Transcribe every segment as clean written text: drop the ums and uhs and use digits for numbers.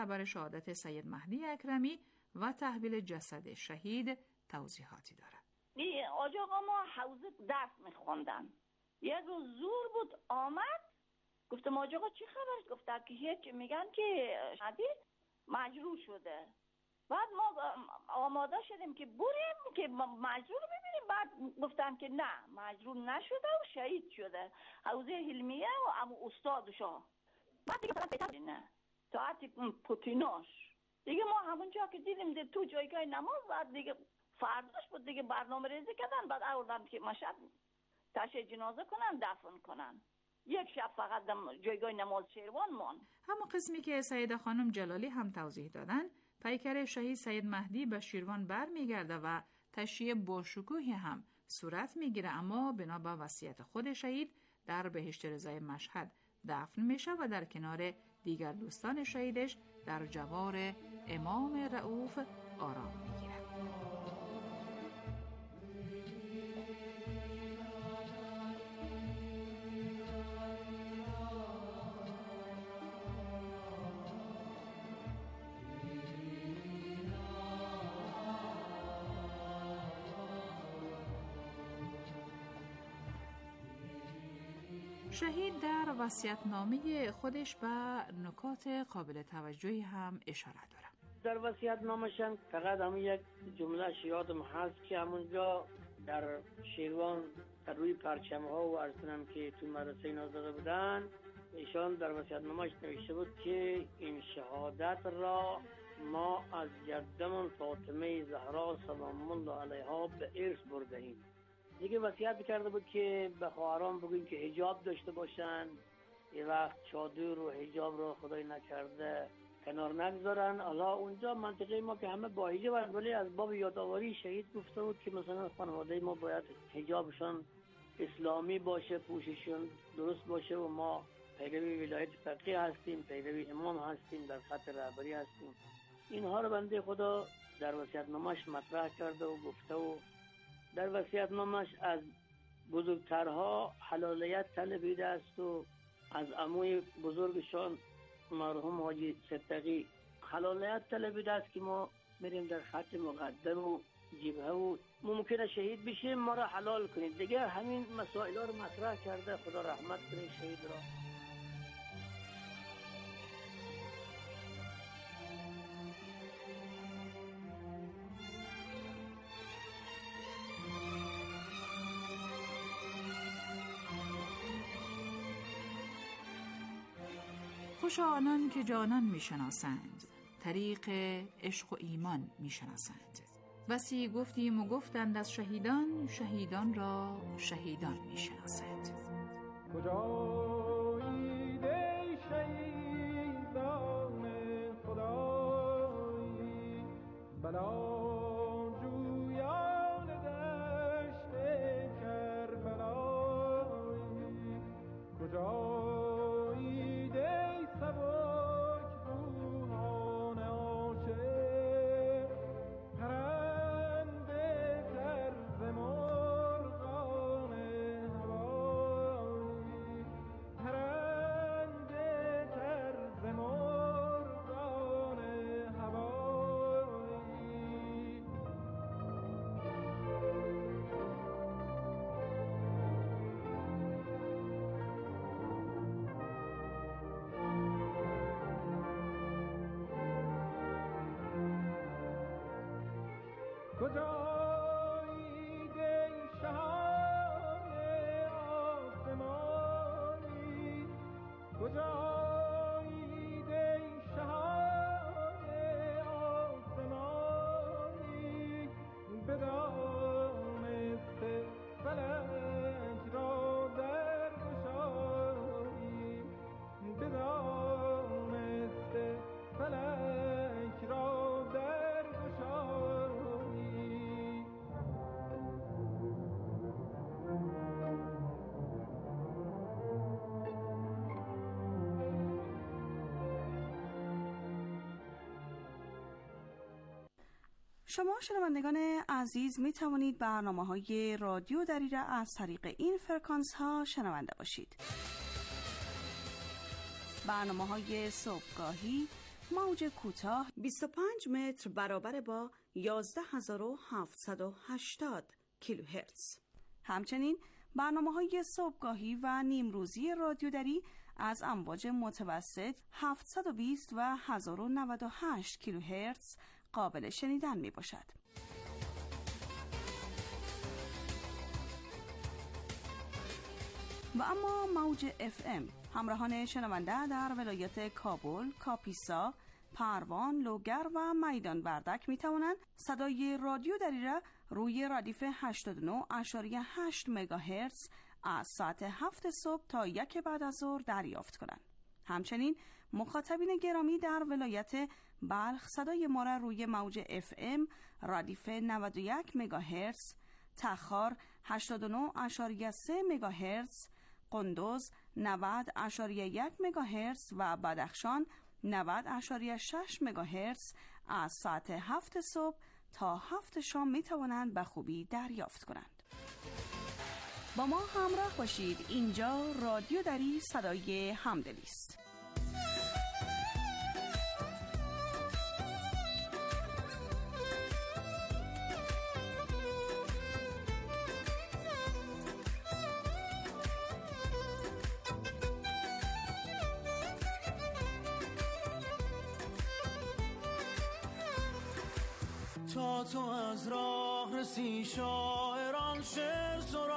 خبر شهادت سید مهدی اکرمی و تحویل جسد شهید توضیحاتی دارد. آج آقا ما حوزه درس میخوندن، یک روز زور بود آمد، گفتم آج آقا چی خبر؟ گفت که هیچ، میگن که شهید مجروح شده. بعد ما آماده شدیم که بریم که مجروح ببینیم. بعد گفتن که نه، مجروح نشده و شهید شده، حوزه علمیه و امو استادشا. بعد دیگه فرصت نه ساعت پوتیناش دیگه ما همونجا که دیدیم تو جایگاه نماز. بعد دیگه فرداش بود دیگه برنامه ریزی کردن. بعد آوردن که مشهد تشییع جنازه کنن، دفن کنن. یک شب فقط جایگاه نماز شیروان مان. همون قسمی که سیده خانم جلالی هم توضیح دادن، پیکر شهید سید مهدی به شیروان بر میگرده و تشییع باشکوهی هم صورت میگیره، اما بنا به وصیت خود شهید در بهشت رضای مشهد دفن میشه و در کنار دیگر دوستان شهیدش در جوار امام رؤوف آرام میگیره. شهید در وصیت‌نامه خودش به نکات قابل توجهی هم اشاره داره. در وصیت‌نامه‌شان فقط همون یک جمله یادم هست که همونجا در شیروان در روی پرچم‌ها و ارسنم که تو مدرسه نازده بودن، ایشان در وصیت‌نامه‌اش نوشته بود که این شهادت را ما از جدمون فاطمه زهرا سلام الله علیها به ارث برده‌ایم. دیگه وصیت کرده بود که به خواهران بگوین که حجاب داشته باشن، یه وقت چادر و حجاب رو خدای نکرده کنار نگذارن. حالا اونجا منطقه ما که همه با حجاب، ولی از باب یادآوری شهید گفته بود که مثلا خانواده ما باید حجابشون اسلامی باشه، پوشششون درست باشه و ما پیروی ولایت فقیه هستیم، پیروی امام هستیم، در خط رهبری هستیم. اینها رو بنده خدا در وصیت‌نامه‌اش مطرح کرده و گفته و در وصیت‌نامه‌اش از بزرگترها حلالیت طلبیده است و از عموی بزرگشان مرحوم حاجی صدقی حلالیت طلبیده است که ما میریم در خط مقدم و جبهه و ممکنه شهید بشیم، ما را حلال کنید. دیگه همین مسائل رو مطرح کرده. خدا رحمت کنه شهید را. خوش آنان که جانان میشناسند، طریق عشق و ایمان میشناسند. بسی گفتیم و گفتند از شهیدان، شهیدان را شهیدان میشناسند. کجایید ای شهیدان خدایی، بلاجویان دشت کربلایی، کجایید ای سبک روحان عاشق، پرنده طرز مرغان هوایی، پرنده طرز مرغان هوایی. کجایید ای شهان آسمانی، کجایید ای شهان آسمانی، بدانسته فلک را در گشایی، بدانسته فلک را در گشایی. شما شنوندگان عزیز می توانید برنامه‌های رادیو دریره از طریق این فرکانس ها شنونده باشید. برنامه‌های صبحگاهی موج کوتاه 25 متر برابر با 11780 کیلوهرتز. همچنین برنامه‌های صبحگاهی و نیمروزی رادیودری از امواج متوسط 720 و 1098 کیلوهرتز قابل شنیدن می باشد. و اما موج FM همراهان شنونده در ولایت کابل، کاپیسا، پروان، لوگر و میدان وردک می توانند صدای رادیو دری را روی ردیف 89.8 مگاهرتز از ساعت 7 صبح تا 1 بعد از ظهر دریافت کنند. همچنین مخاطبین گرامی در ولایت بلخ صدای ما را روی موج FM ردیف 91 مگاهرتز، تخار 89.3 مگاهرتز، قندوز 90.1 مگاهرتز و بدخشان 90.6 مگاهرتز از ساعت 7 صبح تا 7 شام می توانند به خوبی دریافت کنند. با ما همراه باشید. اینجا رادیو دری صدای همدلی است. تا تو از راه رسی شاعران شعر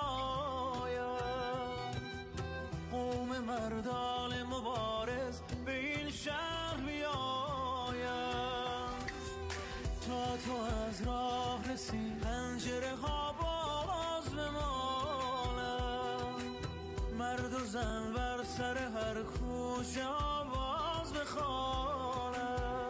سرایم، قوم مردان مبارز به این شهر بیایم. تا تو از راه رسی پنجره ها باز بمانم، مرد و زن بر سر هر کوچه آواز بخوانم.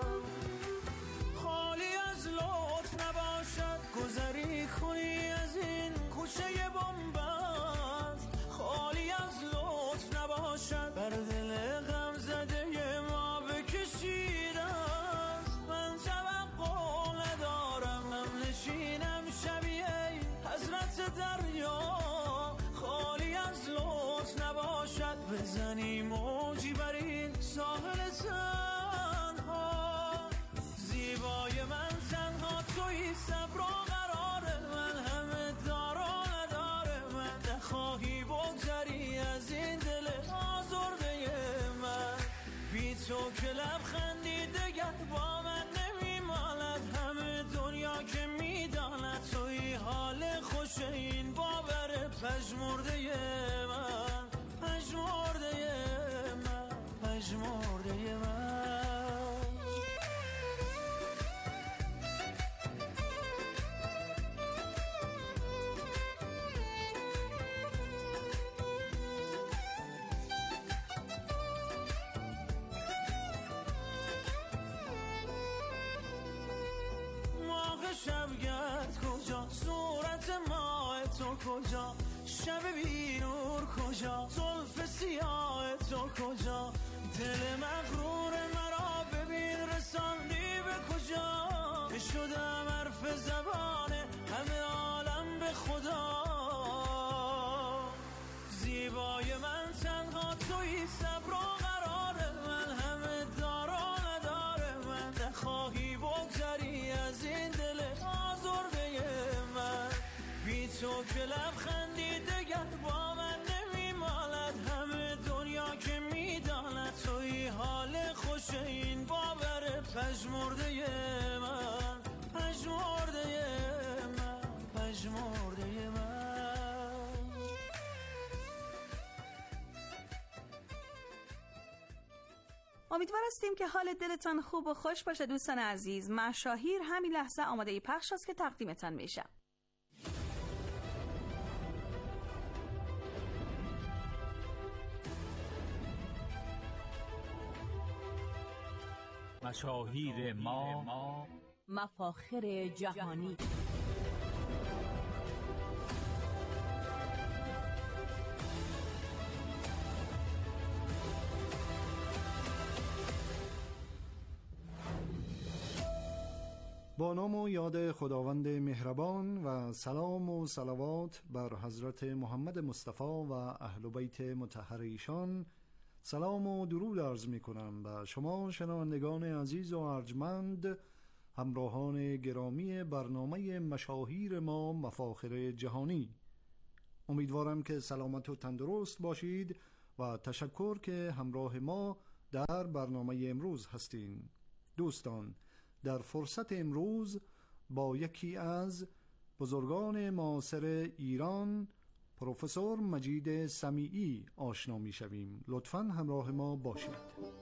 گذری کنی از این کوچه بنبست، خالی از لطف نباشد، بر دل غم زده ما بکشید است. من توقع ندارم، هم نشینم شبیه حضرت دریا، خالی از لطف نباشد، بزنی موجی بر این ساحل تنها. زیبای من تنها تویی، صبر و قرار من، همه دارا نداره من، نخواهی بگذری از این دل آزرده من. بی تو که لبخندی دگر با من نمیماند، همه دنیا که میداند توی حال خوش این باور پژمرده من، پژمرده من، پژمرده من. شبگرد کجا، صورت ماه تو کجا، شب بیرور کجا، زلف سیاه تو کجا، دل مغرور مرا ببین رساندی به کجا. که شدم حرف زبان همه عالم به خدا. زیبای من تنها تویی، صبر و قرار من، همه دارا نداره من، نخواهی بگذری از این دل آزرده من. بی تو که لبخندی دگر با من نمیماند، همه دنیا که میداند توی حال خوش این باور پژمرده من، پژمرده من، پژمرده من. امیدوار هستیم که حال دلتان خوب و خوش باشه دوستان عزیز. مشاهیر همین لحظه آماده پخش است که تقدیمتان میشه. مشاهیر ما، مفاخر جهانی. با نام و یاد خداوند مهربان و سلام و صلوات بر حضرت محمد مصطفی و اهل بیت مطهر ایشان. سلام و درود عرض می کنم به شما شنوندگان عزیز و ارجمند، همراهان گرامی برنامه مشاهیر ما مفاخر جهانی. امیدوارم که سلامت و تندرست باشید و تشکر که همراه ما در برنامه امروز هستین. دوستان، در فرصت امروز با یکی از بزرگان معاصر ایران، پروفسور مجید سمیعی آشنا می شویم. لطفاً همراه ما باشید.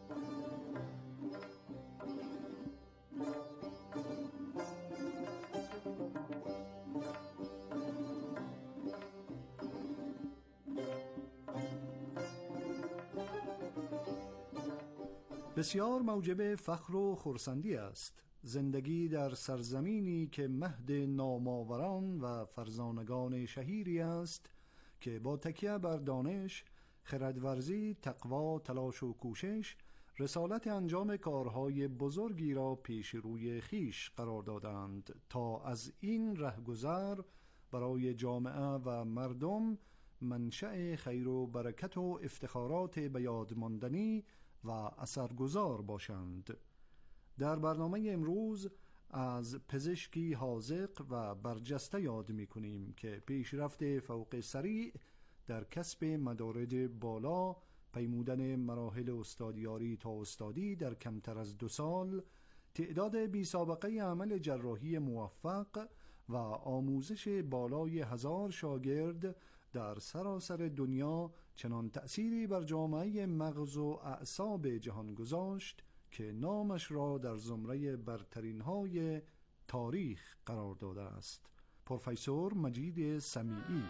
بسیار موجب فخر و خرسندی است زندگی در سرزمینی که مهد نامآوران و فرزانگان شهیری است که با تکیه بر دانش، خردورزی، تقوا، تلاش و کوشش رسالت انجام کارهای بزرگی را پیش روی خیش قرار دادند تا از این رهگذر برای جامعه و مردم منشأ خیر و برکت و افتخارات به یاد ماندنی و اثرگذار باشند. در برنامه امروز از پزشکی حاذق و برجسته یاد می‌کنیم که پیشرفت فوق سریع در کسب مدارج بالا، پیمودن مراحل استادیاری تا استادی در کمتر از 2 سال، تعداد بی سابقه عمل جراحی موفق و آموزش بالای 1000 شاگرد در سراسر دنیا چنان تأثیری بر جامعه مغز و اعصاب جهان گذاشت که نامش را در زمره برترین‌های تاریخ قرار داده است. پروفسور مجید سمیعی.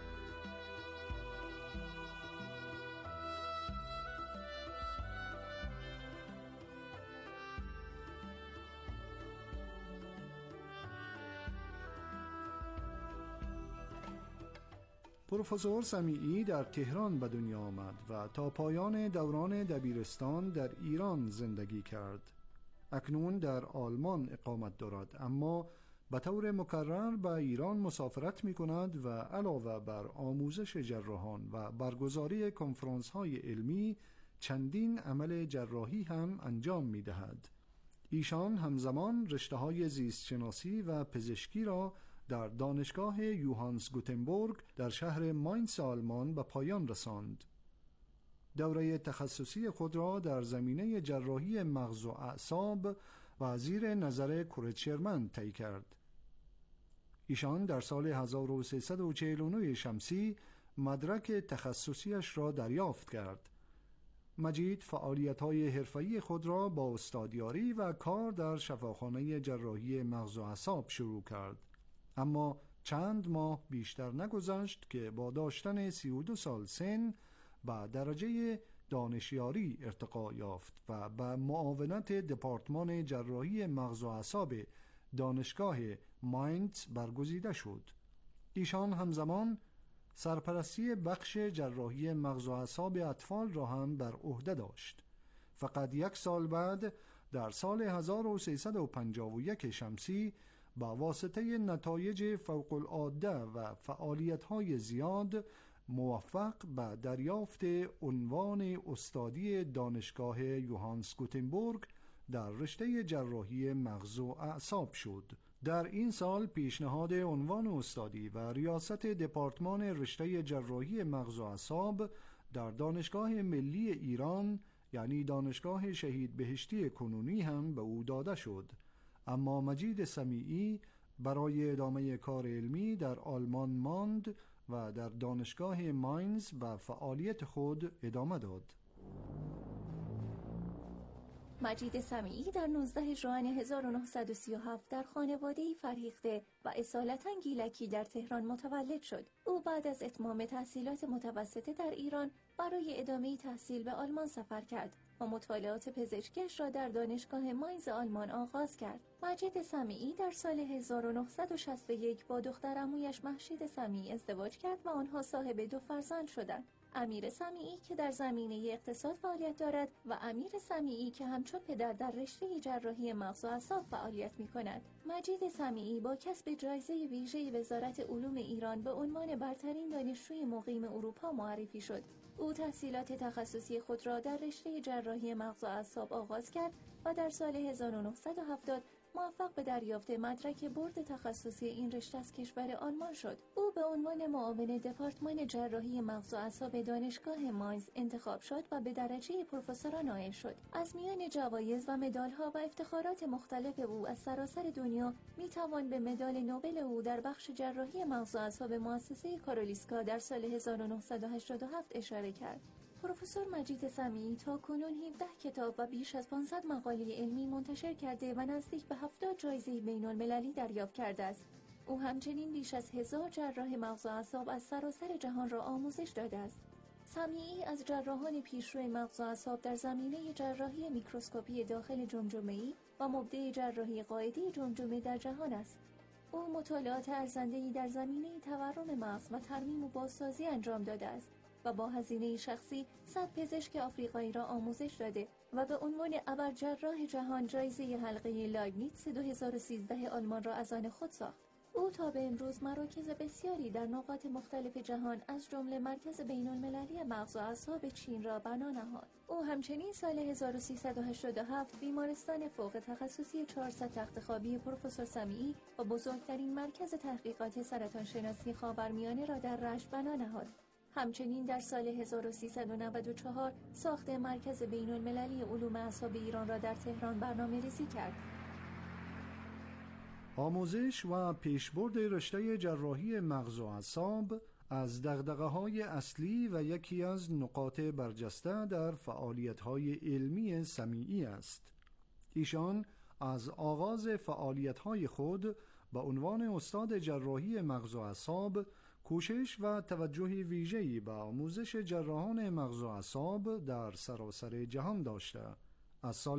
پروفسور سمیعی در تهران به دنیا آمد و تا پایان دوران دبیرستان در ایران زندگی کرد. اکنون در آلمان اقامت دارد، اما به طور مکرر به ایران مسافرت می کند و علاوه بر آموزش جراحان و برگزاری کنفرانس های علمی چندین عمل جراحی هم انجام می دهد. ایشان همزمان رشته های زیست شناسی و پزشکی را در دانشگاه یوهانس گوتنبورگ در شهر ماینز آلمان به پایان رساند. دوره تخصصی خود را در زمینه جراحی مغز و اعصاب و زیر نظر کورت شرمن طی کرد. ایشان در سال 1349 شمسی مدرک تخصصیش را دریافت کرد. مجید فعالیت‌های حرفه‌ای خود را با استادیاری و کار در شفاخانه جراحی مغز و اعصاب شروع کرد. اما چند ماه بیشتر نگذشت که با داشتن 32 سال سن به درجه دانشیاری ارتقا یافت و به معاونت دپارتمان جراحی مغز و اعصاب دانشگاه ماینز برگزیده شد. ایشان همزمان سرپرستی بخش جراحی مغز و اعصاب اطفال را هم بر عهده داشت. فقط 1 سال بعد در سال 1351 شمسی با واسطه نتایج فوق العاده و فعالیت‌های زیاد موفق به دریافت عنوان استادی دانشگاه یوهانس گوتنبورگ در رشته جراحی مغز و اعصاب شد. در این سال پیشنهاد عنوان استادی و ریاست دپارتمان رشته جراحی مغز و اعصاب در دانشگاه ملی ایران یعنی دانشگاه شهید بهشتی کنونی هم به او داده شد. اما مجید سمیعی برای ادامه کار علمی در آلمان ماند و در دانشگاه ماینز و فعالیت خود ادامه داد. مجید سمیعی در 19 ژوئن 1937 در خانواده‌ای فرهیخته و اصالتاً گیلکی در تهران متولد شد. او بعد از اتمام تحصیلات متوسطه در ایران برای ادامه تحصیل به آلمان سفر کرد و مطالعات پزشکیش را در دانشگاه ماینز آلمان آغاز کرد. مجید سمیعی در سال 1961 با دختر عمویش مهشید سمیعی ازدواج کرد و آنها صاحب 2 فرزند شدند. امیر سمیعی که در زمینه اقتصاد فعالیت دارد و امیر سمیعی که همچون پدر در رشته جراحی مغز و اعصاب فعالیت می‌کند. مجید سمیعی با کسب جایزه ویژه وزارت علوم ایران به عنوان برترین دانشجوی مقیم اروپا معرفی شد. او تحصیلات تخصصی خود را در رشته جراحی مغز و اعصاب آغاز کرد و در سال 1970 موفق به دریافت مدرک برد تخصصی این رشته از کشور آلمان شد. او به عنوان معاون دپارتمان جراحی مغز و اعصاب دانشگاه ماینز انتخاب شد و به درجه پروفسور نائل شد. از میان جوایز و مدال‌ها و افتخارات مختلف او از سراسر دنیا میتوان به مدال نوبل او در بخش جراحی مغز و اعصاب مؤسسه کارولیسکا در سال 1987 اشاره کرد. پروفسور مجید سمیعی تاکنون 17 کتاب و بیش از 500 مقاله علمی منتشر کرده و نزدیک به 70 جایزه بین‌المللی دریافت کرده است. او همچنین بیش از 1000 جراح مغز و اعصاب از سراسر جهان را آموزش داده است. سمیعی از جراحان پیشرو مغز و اعصاب در زمینه جراحی میکروسکوپی داخل جمجمه‌ای و مبدع جراحی قاعده جمجمه در جهان است. او مطالعات ارزنده‌ای در زمینه تورم مغز و ترمیم و بازسازی انجام داده است و با هزینه شخصی 100 پزشک آفریقایی را آموزش داده و به عنوان ابرجراح جهان جایزه حلقه لایبنیتس 2013 آلمان را از آن خود ساخت. او تا به امروز مراکز بسیاری در نقاط مختلف جهان از جمله مرکز بین‌المللی مغز و اعصاب چین را بنا نهاد. او همچنین سال 1387 بیمارستان فوق تخصصی 400 تخت‌خوابی پروفسور سمیعی و بزرگترین مرکز تحقیقات سرطان شناسی خاورمیانه را در رشت بنا نهاد. همچنین در سال 1394 ساخت مرکز بین‌المللی علوم اعصاب ایران را در تهران برنامه‌ریزی کرد. آموزش و پیشبرد رشته جراحی مغز و اعصاب از دغدغه‌های اصلی و یکی از نقاط برجسته در فعالیت‌های علمی سمیعی است. ایشان از آغاز فعالیت‌های خود به عنوان استاد جراحی مغز و اعصاب کوشش و توجه ویژه‌ای به آموزش جراحان مغز و اعصاب در سراسر جهان داشته. از سال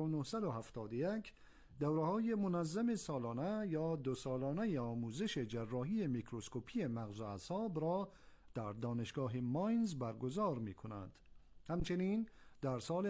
1971 دوره‌های منظم سالانه یا 2 سالانه آموزش جراحی میکروسکوپی مغز و اعصاب را در دانشگاه ماینز برگزار می‌کند. همچنین در سال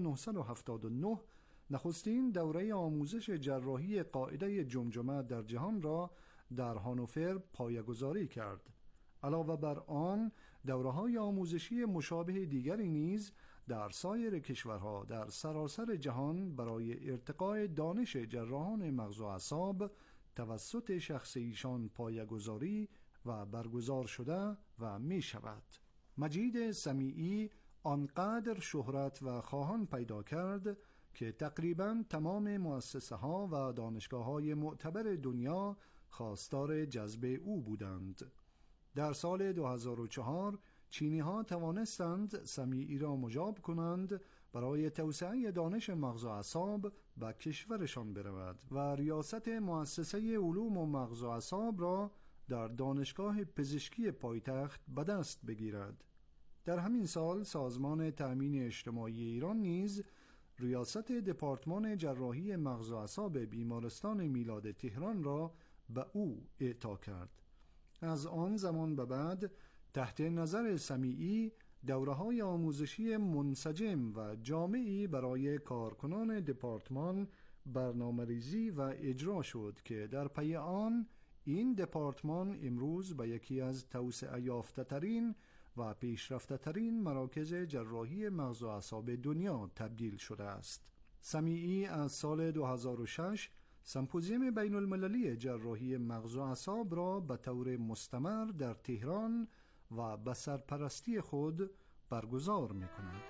1979 نخستین دوره آموزش جراحی قاعده جمجمه در جهان را در هانوفر پایه‌گذاری کرد. علاوه بر آن دوره‌های آموزشی مشابه دیگری نیز در سایر کشورها در سراسر جهان برای ارتقاء دانش جراحان مغز و اعصاب توسط شخص ایشان پایه‌گذاری و برگزار شده و می شود. مجید سمیعی آنقدر شهرت و خواهان پیدا کرد که تقریباً تمام مؤسسه ها و دانشگاه های معتبر دنیا خواستار جذب او بودند. در سال 2004 چینی ها توانستند سمیعی را مجاب کنند برای توسعه دانش مغز و اعصاب به کشورشان برود و ریاست مؤسسه علوم و مغز و اعصاب را در دانشگاه پزشکی پایتخت به دست بگیرد. در همین سال سازمان تأمین اجتماعی ایران نیز ریاست دپارتمان جراحی مغز و اعصاب بیمارستان میلاد تهران را به او اعطا کرد. از آن زمان به بعد تحت نظر سمیعی دوره‌های آموزشی منسجم و جامعی برای کارکنان دپارتمان برنامه‌ریزی و اجرا شد که در پی آن این دپارتمان امروز به یکی از توسعه یافته‌ترین و پیشرفته‌ترین مراکز جراحی مغز و اعصاب دنیا تبدیل شده است. سمیعی از سال 2006 سمپوزیوم بین المللی جراحی مغز و اعصاب را به طور مستمر در تهران و به سرپرستی خود برگزار می کند.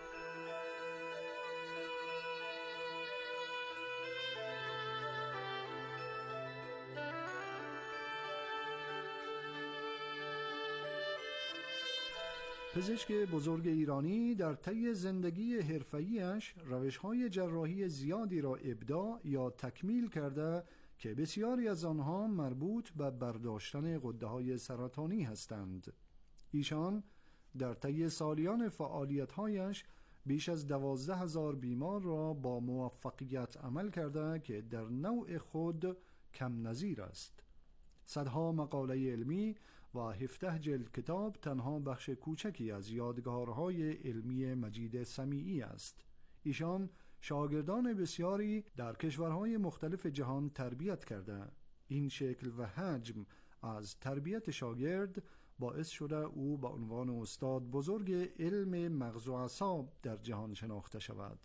پزشک بزرگ ایرانی در طی زندگی حرفه‌ای‌اش روش‌های جراحی زیادی را ابداع یا تکمیل کرده که بسیاری از آنها مربوط به برداشتن غده‌های سرطانی هستند. ایشان در طی سالیان فعالیت‌هایش بیش از 12,000 بیمار را با موفقیت عمل کرده که در نوع خود کم نظیر است. صدها مقاله علمی و 17 جلد کتاب تنها بخش کوچکی از یادگارهای علمی مجید سمیعی است. ایشان شاگردان بسیاری در کشورهای مختلف جهان تربیت کرده. این شکل و حجم از تربیت شاگرد باعث شده او به عنوان استاد بزرگ علم مغز و اعصاب در جهان شناخته شود.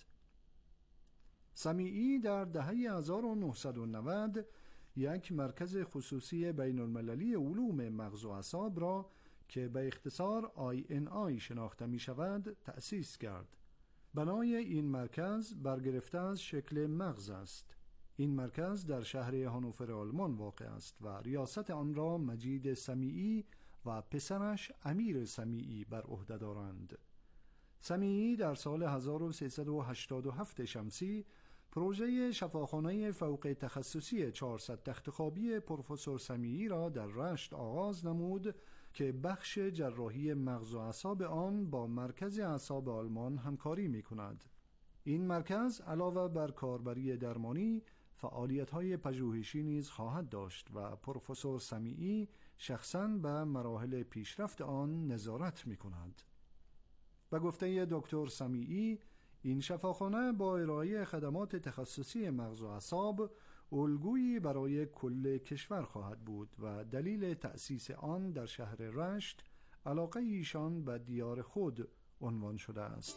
سمیعی در دهه 1990 یک مرکز خصوصی بین المللی علوم مغز و اعصاب را که به اختصار INI شناخته می شود تأسیس کرد. بنای این مرکز برگرفته از شکل مغز است. این مرکز در شهر هانوفر آلمان واقع است و ریاست آن را مجید سمیعی و پسرش امیر سمیعی بر عهده دارند. سمیعی در سال 1387 شمسی پروژه شفاخانه فوق تخصصی 400 تختخوابی پروفسور سمیعی را در رشت آغاز نمود که بخش جراحی مغز و اعصاب آن با مرکز اعصاب آلمان همکاری می کند. این مرکز علاوه بر کاربری درمانی فعالیت‌های پژوهشی نیز خواهد داشت و پروفسور سمیعی شخصاً به مراحل پیشرفت آن نظارت می کند. به گفته دکتر سمیعی، این شفاخانه با ارائه خدمات تخصصی مغز و اعصاب الگویی برای کل کشور خواهد بود و دلیل تأسیس آن در شهر رشت علاقه ایشان به دیار خود عنوان شده است.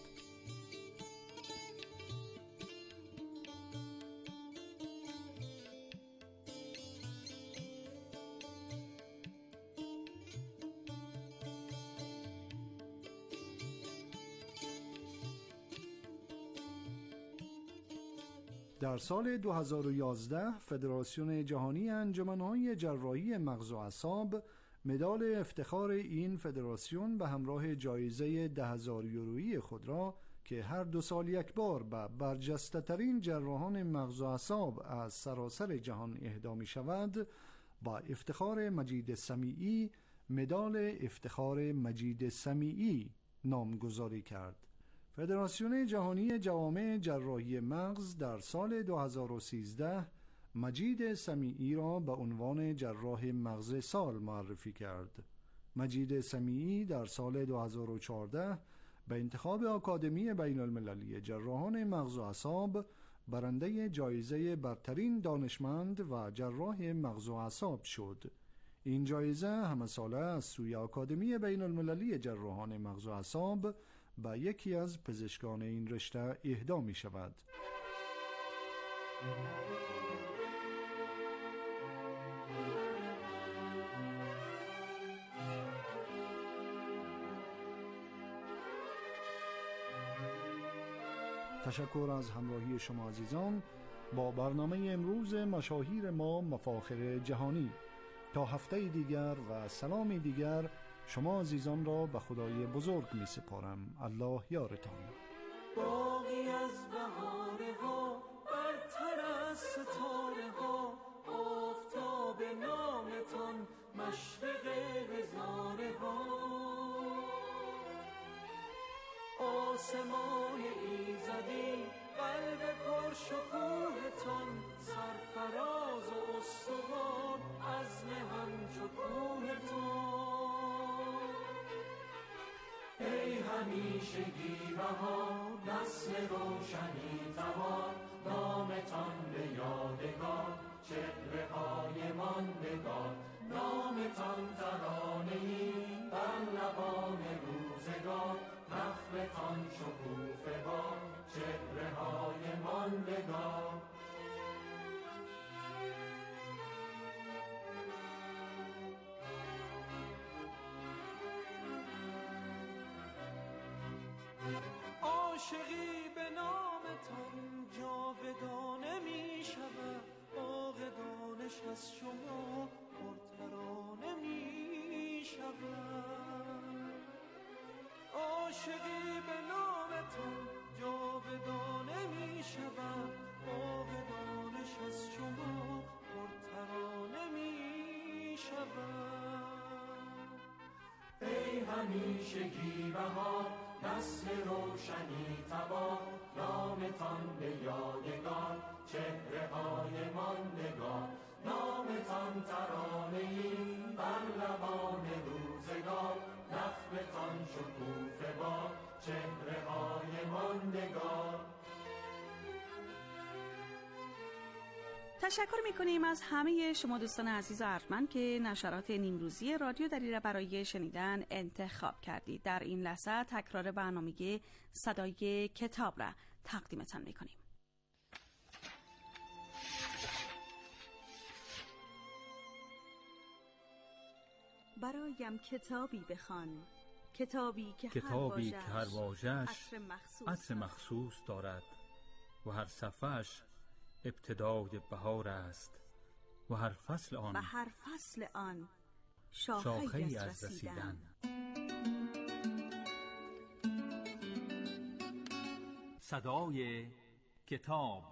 در سال 2011 فدراسیون جهانی انجمن‌های جراحی مغز و اعصاب مدال افتخار این فدراسیون به همراه جایزه 10,000 یورویی خود را که هر 2 سال یک بار به برجسته‌ترین جراحان مغز و اعصاب از سراسر جهان اهدا می شود، با افتخار مجید سمیعی مدال افتخار مجید سمیعی نامگذاری کرد. فدراسیون جهانی جوامع جراحی مغز در سال 2013 مجید سمیعی را به عنوان جراح مغز سال معرفی کرد. مجید سمیعی در سال 2014 به انتخاب آکادمی بین المللی جراحان مغز و اعصاب برنده جایزه برترین دانشمند و جراح مغز و اعصاب شد. این جایزه همه ساله از سوی آکادمی بین المللی جراحان مغز و اعصاب به یکی از پزشکان این رشته اهدا می شود. تشکر از همراهی شما عزیزان با برنامه امروز مشاهیر ما مفاخر جهانی. تا هفته دیگر و سلام دیگر شما عزیزان را به خدای بزرگ می سپارم. الله یارتان. باقی از بهاره ها برتر از ستاره ها، آفتاب نامتان مشرق هزاره ها، آسمان ایزدی قلب پرشکوهتان، سرفراز و استوار عزم همچو کوهتان. ای همیشگی بهار نسل روشنی تبار، نامتان به یادگار چهره های ماندگار، نامتان ترانه‌ای بر لبان روزگار، نخلتان شکوفه بار چهره های ماندگار. عاشقی به نامتان جاودانه می شود، باغ دانش از شما پرترانه می شود. عاشقی به نامتان جاودانه می شود، باغ دانش از شما پرترانه می شود. ای همیشگی بهار نسل روشنی تبار، نامتان به یادگار چهره های ماندگار، نامتان ترانه‌ای بر لبان بتان شکوفه با چهره های ماندگار. تشکر می‌کنیم از همه شما دوستان عزیز و ارجمند که نشرات نیمروزی رادیو دری را برای شنیدن انتخاب کردید. در این لحظه تکرار برنامه صدای کتاب را تقدیمتان می‌کنیم. برایم کتابی بخوان، کتابی که هر واژه‌اش عطر مخصوص دارد و هر صفحه‌اش ابتدای بهار است و هر فصل آن شاخه‌ای از رسیدن. صدای کتاب.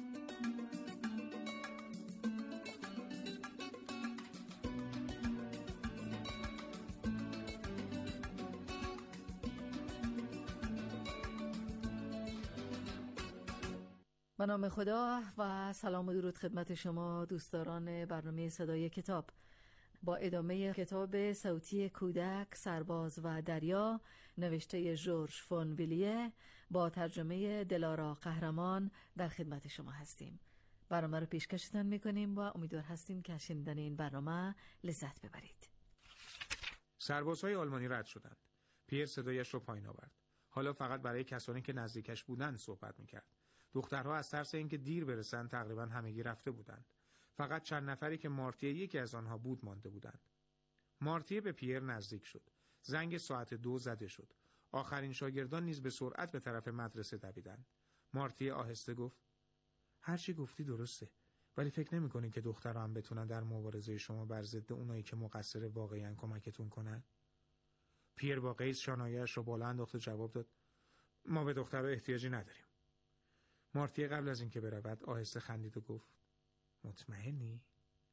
به نام خدا و سلام و درود خدمت شما دوستداران برنامه صدای کتاب. با ادامه کتاب صوتی کودک، سرباز و دریا نوشته ژورژ فون ویلیه با ترجمه دلارا قهرمان در خدمت شما هستیم. برنامه رو پیشکشتان میکنیم و امیدوار هستیم که شنیدن این برنامه لذت ببرید. سربازهای آلمانی رد شدند. پیر صدایش رو پایین آورد. حالا فقط برای کسانی که نزدیکش بودند صحبت میکرد. دخترها از ترس اینکه دیر برسند تقریبا همگی رفته بودند. فقط چند نفری که مارتیه یکی از آنها بود مانده بودند. مارتیه به پیر نزدیک شد. زنگ ساعت 2 زده شد. آخرین شاگردان نیز به سرعت به طرف مدرسه دویدند. مارتیه آهسته گفت: هر چی گفتی درسته، ولی فکر نمی‌کنی که دخترها هم بتونن در مبارزه شما بر ضد اونایی که مقصر واقعاً کمکتون کنن؟ پیر با قیز شانه‌اش رو بالا انداخت و جواب داد: ما به دخترها احتیاجی نداریم. مارتیه قبل از اینکه برود آهسته خندید و گفت: مطمئنی؟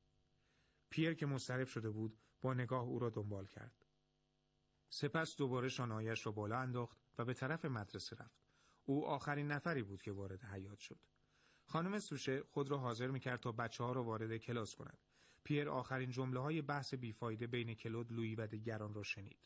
پیر که مضطرب شده بود با نگاه او را دنبال کرد. سپس دوباره شانه‌اش را بالا انداخت و به طرف مدرسه رفت. او آخرین نفری بود که وارد حیاط شد. خانم سوشه خود را حاضر می‌کرد تا بچه‌ها را وارد کلاس کند. پیر آخرین جمله‌های بحث بیفایده بین کلود، لویی و دیگران را شنید.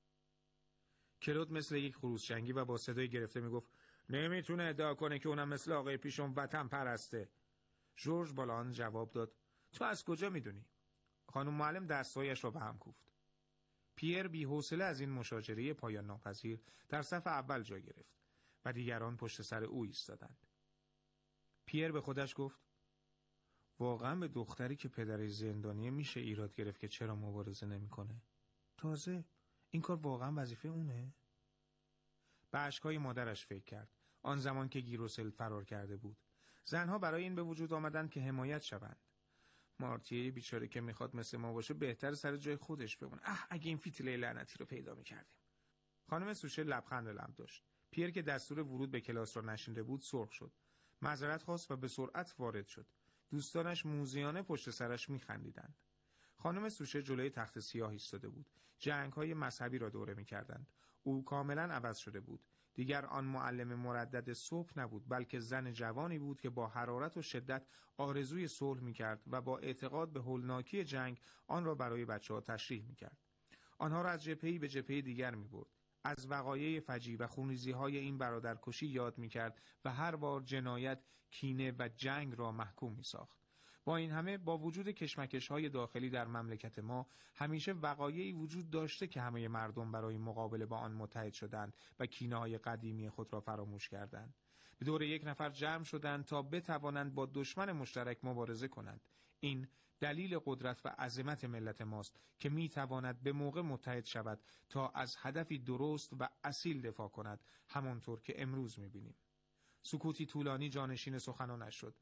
کلود مثل یک خروس جنگی و با صدای گرفته میگفت: نمیتونه ادعا کنه که اونم مثل آقای پیشم وطن پرسته. ژورژ بالان جواب داد: تو از کجا میدونی؟ خانم معلم دستایش را به هم کوفت. پیر بی‌حوصله از این مشاجره پایان ناپذیر در صف اول جا گرفت و دیگران پشت سر او ایستادند. پیر به خودش گفت: واقعا به دختری که پدرش زندانیه میشه ایراد گرفت که چرا مبارزه نمیکنه؟ تازه این کار واقعا وظیفه اونه؟ به اشک‌های مادرش فکر کرد، آن زمان که گیروسل فرار کرده بود. زنها برای این به وجود آمدند که حمایت شوند. مارتیه بیچاره که میخواد مثل ما باشه بهتر سر جای خودش بمونه. اگه این فیتیله لعنتی رو پیدا میکردیم. خانم سوشه لبخند لب داشت. پیر که دستور ورود به کلاس را نشنیده بود سرخ شد. معذرت خواست و به سرعت وارد شد. دوستانش موذیانه پشت سرش میخندیدند. خانم سوشه جلوی تخت سیاه ایستاده بود. جنگ‌های مذهبی را دوره می‌کردند. او کاملاً عوض شده بود. دیگر آن معلم مردد صبح نبود، بلکه زن جوانی بود که با حرارت و شدت آرزوی صلح می‌کرد و با اعتقاد به هولناکی جنگ آن را برای بچه‌ها تشریح می‌کرد. آنها را از جبهه‌ای به جبهه دیگر می‌برد. از وقایع فجیع و خونریزی‌های این برادرکشی یاد می‌کرد و هر بار جنایت، کینه و جنگ را محکوم می‌ساخت. با این همه با وجود کشمکش‌های داخلی در مملکت ما همیشه وقایعی وجود داشته که همه مردم برای مقابله با آن متحد شدند و کینه‌های قدیمی خود را فراموش کردند. به دور یک نفر جمع شدند تا بتوانند با دشمن مشترک مبارزه کنند. این دلیل قدرت و عظمت ملت ماست که می‌تواند به موقع متحد شود تا از هدفی درست و اصیل دفاع کند، همانطور که امروز می‌بینیم. سکوتی طولانی جانشین سخنانش شد.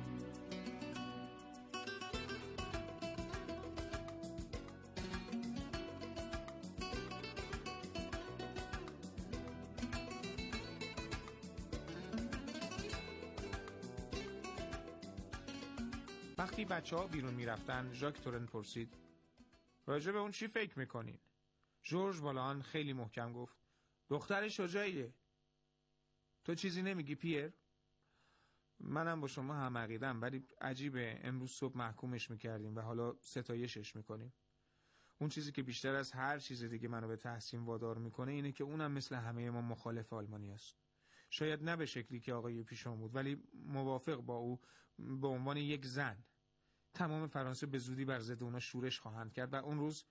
وقتی بچه‌ها بیرون می‌رفتن، ژاک تورن پرسید: راجع به اون چی فکر می‌کنین؟ ژورژ بالان خیلی محکم گفت: دختر شجاعیه. تو چیزی نمیگی پیر؟ منم با شما هم عقیده‌ام، ولی عجیبه امروز صبح محکومش می‌کردیم و حالا ستایشش می‌کنیم. اون چیزی که بیشتر از هر چیز دیگه منو به تحسین وادار میکنه اینه که اونم مثل همه ما مخالف آلمانی است. شاید نه به شکلی که آقای پیشون بود، ولی موافق با او به عنوان یک زن. تمام فرانسه به زودی بر ضد اونا شورش خواهند کرد و اون روز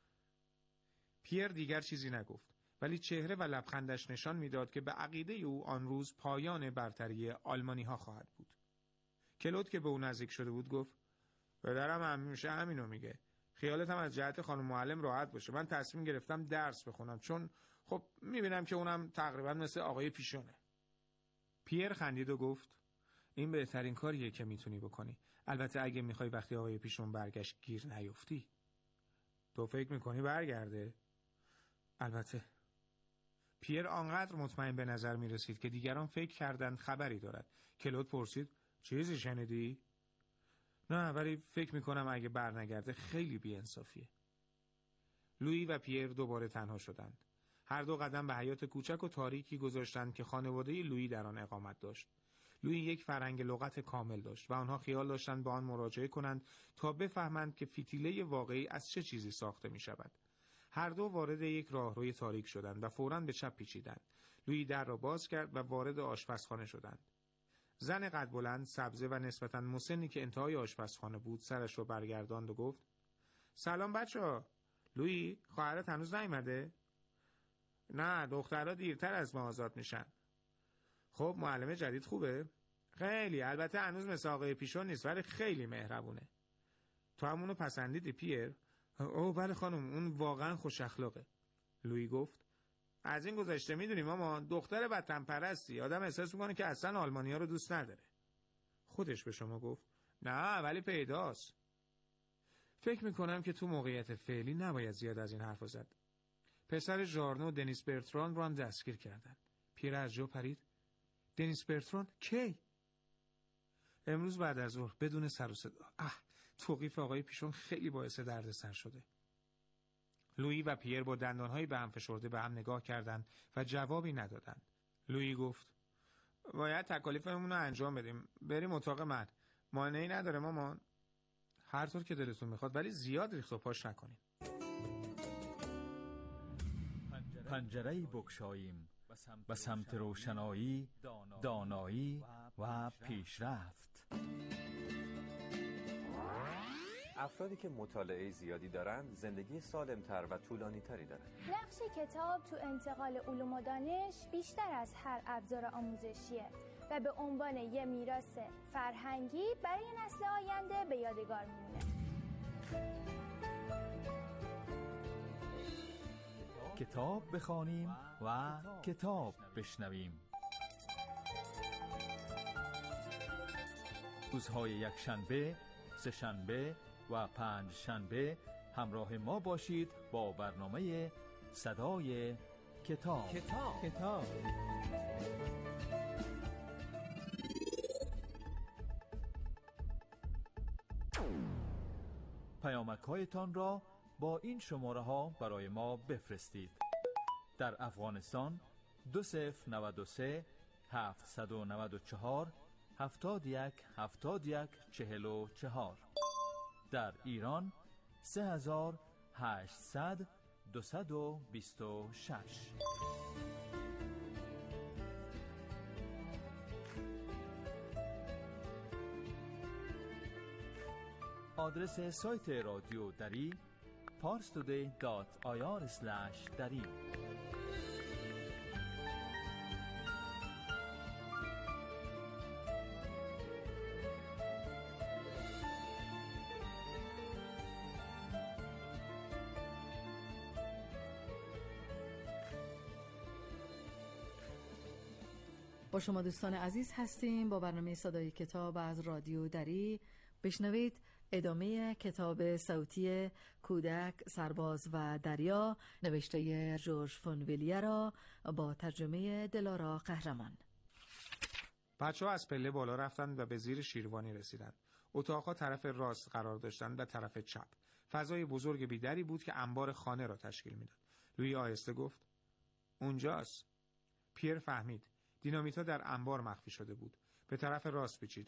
پیر دیگر چیزی نگفت، ولی چهره و لبخندش نشان میداد که به عقیده او آن روز پایان برتری آلمانی ها خواهد بود. کلود که به او نزدیک شده بود گفت پدرم همیشه همینو میگه. خیالت هم از جهت خانم معلم راحت باشه. من تصمیم گرفتم درس بخونم چون خب میبینم که اونم تقریبا مثل آقای پیشونه. پیر خندید و گفت این بهترین کاریه که میتونی بکنی. البته اگه میخوای وقتی آقای پیشون برگشت گیر نیفتی. تو فکر میکنی برگرده؟ البته. پیر آنقدر مطمئن به نظر میرسید که دیگران فکر کردند خبری دارد. کلود پرسید چیزی شنیدی؟ نه، ولی فکر میکنم اگه برنگرده خیلی بی‌انصافیه. لویی و پیر دوباره تنها شدند. هر دو قدم به حیاط کوچک و تاریکی گذاشتند که خانواده لویی در آن اقامت داشت. لویی یک فرهنگ لغت کامل داشت و آنها خیال داشتند به آن مراجعه کنند تا بفهمند که فتیله واقعی از چه چیزی ساخته می شود. هر دو وارد یک راهروی تاریک شدند و فوراً به چپ پیچیدند. لویی در را باز کرد و وارد آشپزخانه شدند. زن قد بلند، سبزه و نسبتاً مسنی که انتهای آشپزخانه بود سرش را برگرداند و گفت سلام بچه‌ها. لویی، خواهرت هنوز نیامده؟ نه، دخترها دیرتر از ما آزاد میشن. خب معلم جدید خوبه؟ خیلی، البته هنوز مثل آقای پیشون نیست ولی خیلی مهربونه. تو همونو پسندیدی پیر؟ اوه بله خانم، اون واقعا خوش اخلاقه. لویی گفت از این گذشته میدونی مامان، دختر وطن پرستی، آدم احساس میکنه که اصلا آلمانی‌ها رو دوست نداره. خودش به شما گفت نه ولی پیداست. فکر میکنم که تو موقعیت فعلی نباید زیاد از این حرفا زد. پسر ژارنو و دنیس برتران رو هم دستگیر کردن. پیر از جا پرید. دنیس برتران کی؟ امروز بعد از ظهر بدون سر و صدا. توقیف آقای پیشون خیلی باعث دردسر شده. لویی و پیر با دندانهای به هم فشرده به هم نگاه کردند و جوابی ندادند. لویی گفت باید تکالیفمون رو انجام بدیم. بریم اتاق من. مانعی نداره مامان؟ هر طور که دلتون میخواد، ولی زیاد ریخت و پاش نکنیم. پنجره‌ای بگشاییم به سمت روشنایی، دانایی و پیشرفت. افرادی که مطالعه زیادی دارند زندگی سالم‌تر و طولانی‌تری دارند. نقش کتاب تو انتقال علوم و دانش بیشتر از هر ابزار آموزشیه و به عنوان یه میراث فرهنگی برای نسل آینده به یادگار میمونه. کتاب بخوانیم و کتاب بشنویم. روزهای یکشنبه، سه‌شنبه و پنجشنبه همراه ما باشید با برنامه صدای کتاب. پیامک‌هایتان را با این شماره ها برای ما بفرستید. در افغانستان 2093 794 71 71 44. در ایران 3800 226. آدرس سایت رادیو دری parstoday.ir/dari. با شما دوستان عزیز هستیم با برنامه صدای کتاب از رادیو دری. بشنوید ادامه کتاب صوتی کودک، سرباز و دریا نوشته ژورژ فون ویلیه را با ترجمه دلارا قهرمان. بچه‌ها از پله بالا رفتند و به زیر شیروانی رسیدند. اتاق‌ها طرف راست قرار داشتند و طرف چپ. فضای بزرگ بیدری بود که انبار خانه را تشکیل میداد. لویی آهسته گفت اونجاست. پیر فهمید. دینامیت‌ها در انبار مخفی شده بود. به طرف راست پیچیدند.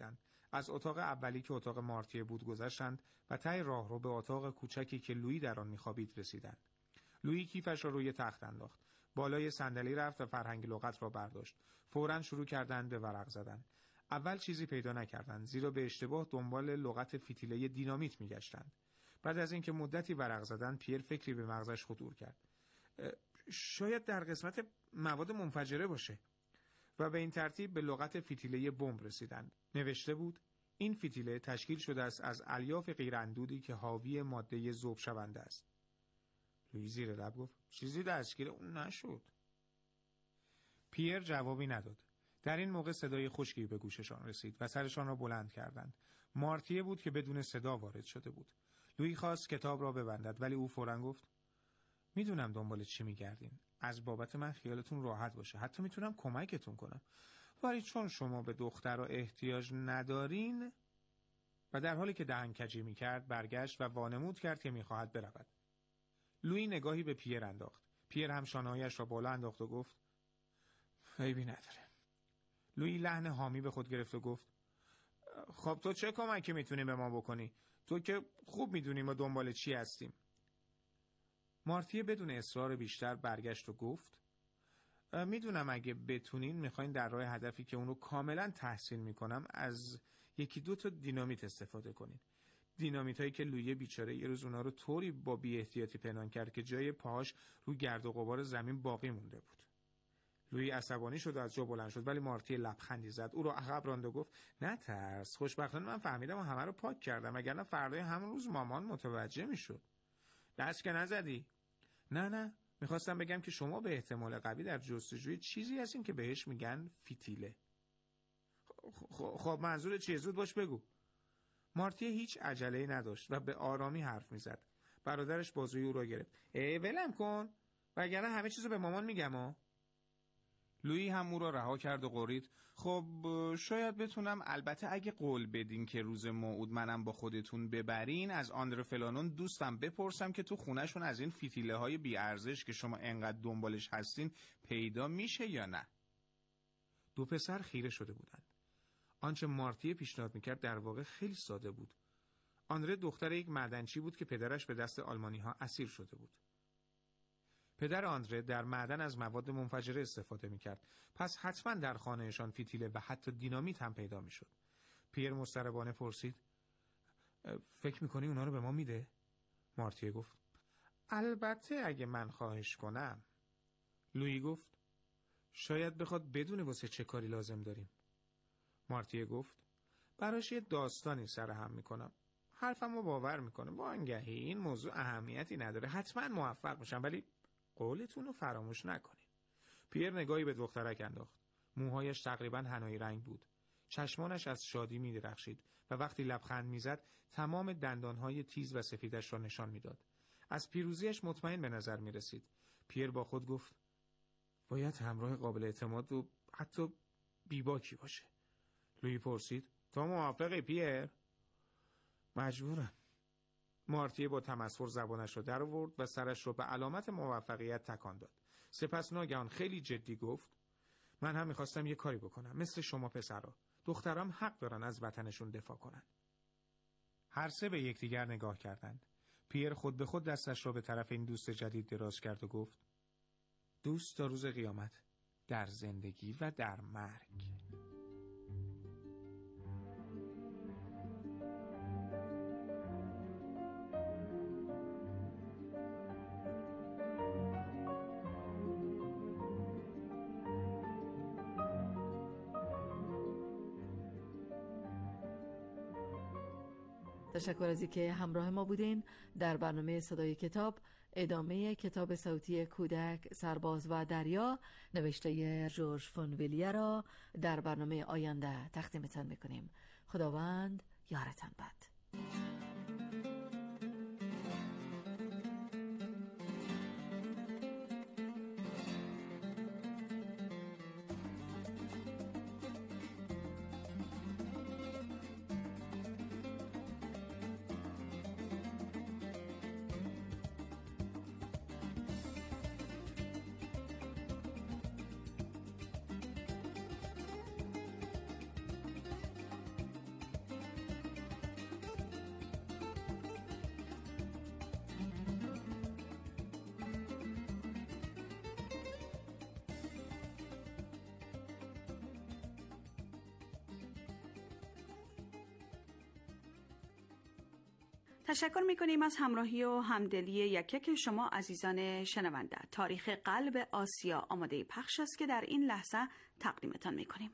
از اتاق اولی که اتاق مارتیه بود گذشتند و ته راهرو به اتاق کوچکی که لویی در آن می‌خوابید رسیدند. لویی کیفش را روی تخت انداخت. بالای صندلی رفت و فرهنگ لغت را برداشت. فوراً شروع کردند به ورق زدن. اول چیزی پیدا نکردند، زیرا به اشتباه دنبال لغت فتیله دینامیت می‌گشتند. بعد از اینکه مدتی ورق زدند، پیر فکری به مغزش خطور کرد. شاید در قسمت مواد منفجره باشه. و به این ترتیب به لغت فتیله بمب رسیدند. نوشته بود: این فتیله تشکیل شده است از الیاف غیراندودی که حاوی ماده ذوب شونده است. لویی زیر لب گفت: چیزی دستگیر اون نشد. پیر جوابی نداد. در این موقع صدای خشکی به گوششان رسید و سرشان را بلند کردند. مارتیه بود که بدون صدا وارد شده بود. لویی خواست کتاب را ببندد، ولی او فوراً گفت: میدونم دنبال چی میگردین. از بابت من خیالتون راحت باشه. حتی میتونم کمکتون کنم. ولی چون شما به دختر احتیاج ندارین. و در حالی که دهنکجی میکرد برگشت و وانمود کرد که میخواهد برود. لویی نگاهی به پیر انداخت. پیر هم شانه‌هایش را بالا انداخت و گفت: عیبی نداره. لویی لحن حامی به خود گرفت و گفت: خب تو چه کمکی میتونی به ما بکنی؟ تو که خوب میدونی ما دنبال چی هستیم. مارتیه بدون اصرار بیشتر برگشت و گفت: میدونم اگه بتونین میخواین در راه هدفی که اونو کاملا تحسین میکنم از یکی دو تا دینامیت استفاده کنین. دینامیت هایی که لویی بیچاره یه روز اونا رو طوری با بی احتیاطی پنهان کرد که جای پاهاش رو گرد و غبار زمین باقی مونده بود. لویی عصبانی شد و از جا بلند شد، ولی مارتیه لبخندی زد. او رو عقب راند و گفت: نه ترس، خوشبختانه من فهمیدم و همه رو پاک کردم، وگرنه فردای همون روز مامان متوجه میشد. دست که نزدی؟ نه، میخواستم بگم که شما به احتمال قوی در جستجوی چیزی هستین که بهش میگن فتیله. خب منظور چیه؟ زود باش بگو. مارتیه هیچ عجله‌ای نداشت و به آرامی حرف میزد. برادرش بازوی او را گرفت. ولم کن، وگرنه همه چیزو به مامان میگم ها. لویی هم او را رها کرد و غرید: خب شاید بتونم، البته اگه قول بدین که روز موعود منم با خودتون ببرین، از آندره فلانون دوستم بپرسم که تو خونهشون از این فتیله های بی ارزش که شما انقدر دنبالش هستین پیدا میشه یا نه. دو پسر خیره شده بودند. آنچه مارتیه پیشنهاد میکرد در واقع خیلی ساده بود. آندره دختر یک معدنچی بود که پدرش به دست آلمانی ها اسیر شده بود. پدر آندره در معدن از مواد منفجره استفاده میکرد، پس حتما در خانهشان فتیله و حتی دینامیت هم پیدا میشد. پیر مضطربانه پرسید: فکر میکنی اونا رو به ما میده؟ مارتیه گفت: البته اگه من خواهش کنم. لویی گفت: شاید بخواد بدونه واسه چه کاری لازم داریم. مارتیه گفت: براش یه داستانی سرهم میکنم. حرفمو باور میکنه. وانگهی این موضوع اهمیتی نداره. حتما موفق میشم، ولی قولتون رو فراموش نکنید. پیر نگاهی به دخترک انداخت. موهایش تقریباً حنایی رنگ بود. چشمانش از شادی می‌درخشید و وقتی لبخند می‌زد تمام دندانهای تیز و سفیدش را نشان می‌داد. از پیروزیش مطمئن به نظر می‌رسید. پیر با خود گفت: باید همراه قابل اعتماد و حتی بیباکی باشه. لویی پرسید: تو موافقی پیر؟ مجبورم. مارتیه با تمسخر زبانش را در آورد و سرش را به علامت موفقیت تکان داد. سپس ناگهان خیلی جدی گفت: من هم میخواستم یه کاری بکنم، مثل شما پسرا. دخترام حق دارن از وطنشون دفاع کنن. هر سه به یکدیگر نگاه کردند. پیر خود به خود دستش را به طرف این دوست جدید دراز کرد و گفت: دوست تا روز قیامت، در زندگی و در مرگ. تشکر از اینکه همراه ما بودین. در برنامه صدای کتاب ادامه کتاب صوتی کودک، سرباز و دریا نوشته ژورژ فون ویلیه را در برنامه آینده تقدیمتان میکنیم. خداوند یارتان باد. تشکر میکنیم از همراهی و همدلی یک شما عزیزان شنونده. تاریخ قلب آسیا آماده پخش است که در این لحظه تقدیمتان میکنیم.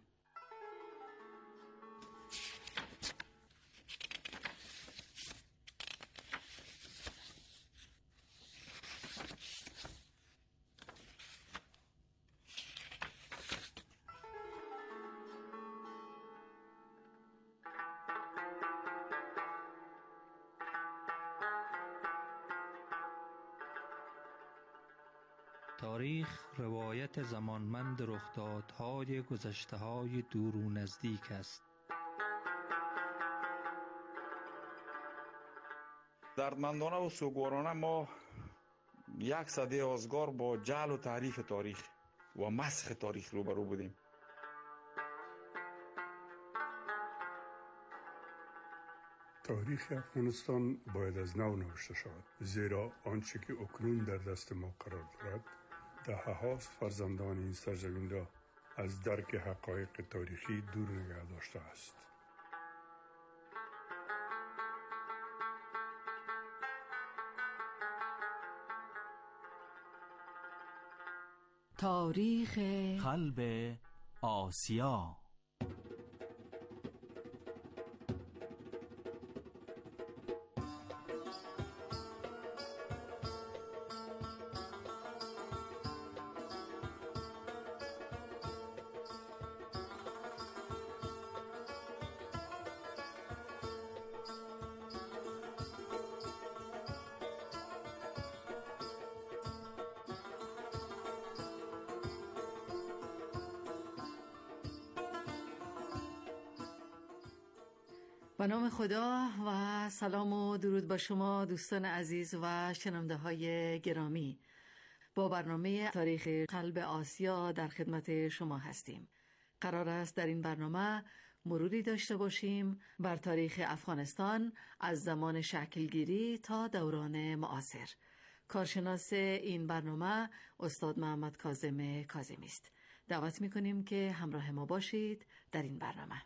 تاریخ روایت زمانمند رخدادهای گذشته‌های دور و نزدیک است. دردمندانه و سوگوارانه ما یک سده آزگار با جعل و تعریف تاریخ و مسخ تاریخ روبرو بودیم. تاریخ افغانستان باید از نو نوشته شود، زیرا آنچه که اکنون در دست ما قرار دارد دهه‌هاست فرزندان این سرزمین را از درک حقایق تاریخی دور نگه داشته است. تاریخ قلب آسیا. به نام خدا و سلام و درود با شما دوستان عزیز و شنونده های گرامی. با برنامه تاریخ قلب آسیا در خدمت شما هستیم. قرار است در این برنامه مروری داشته باشیم بر تاریخ افغانستان از زمان شکلگیری تا دوران معاصر. کارشناس این برنامه استاد محمد کاظم کاظمی است. دعوت می‌کنیم که همراه ما باشید در این برنامه.